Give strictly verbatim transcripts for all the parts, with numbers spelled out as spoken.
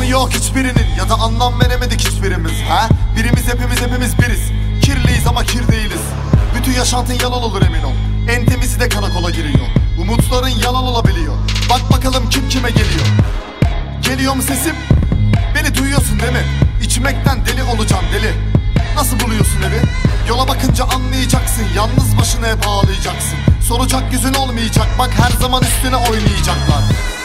yok hiçbirinin, ya da anlam veremedik hiçbirimiz. Ha? Birimiz hepimiz hepimiz biriz. Kirliyiz ama kir değiliz. Bütün yaşantın yalan olur emin ol. En temizi de karakola giriyor. Umutların yalan olabiliyor. Bak bakalım kim kime geliyor. Geliyor mu sesim? Beni duyuyorsun değil mi? İçmekten deli olacağım deli. Nasıl buluyorsun evi? Yola bakınca anlayacaksın. Yalnız başına hep ağlayacaksın. Soracak yüzün olmayacak. Bak her zaman üstüne oynayacaklar.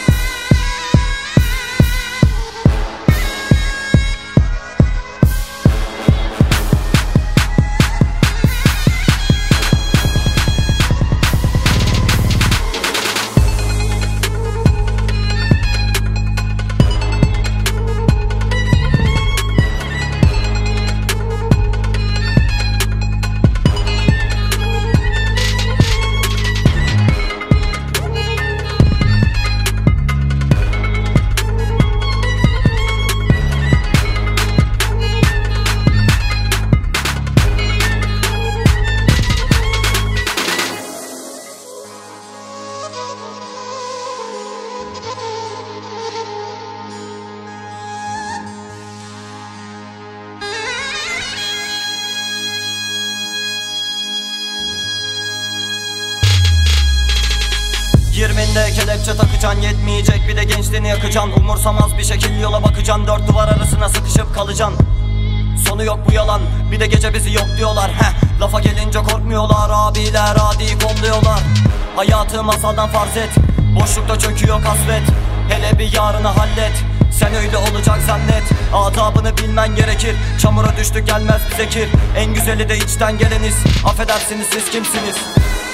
Yirminde kelepçe takacan, yetmeyecek bir de gençliğini yakacan. Umursamaz bir şekil yola bakacan, dört duvar arasına sıkışıp kalacan. Sonu yok bu yalan, bir de gece bizi yok diyorlar. Heh, lafa gelince korkmuyorlar, abiler adi kolluyorlar. Hayatı masaldan farz et, boşlukta çöküyor kasvet. Hele bir yarını hallet, sen öyle olacak zannet. Adabını bilmen gerekir, çamura düştük gelmez bize kir. En güzeli de içten geleniz, affedersiniz siz kimsiniz?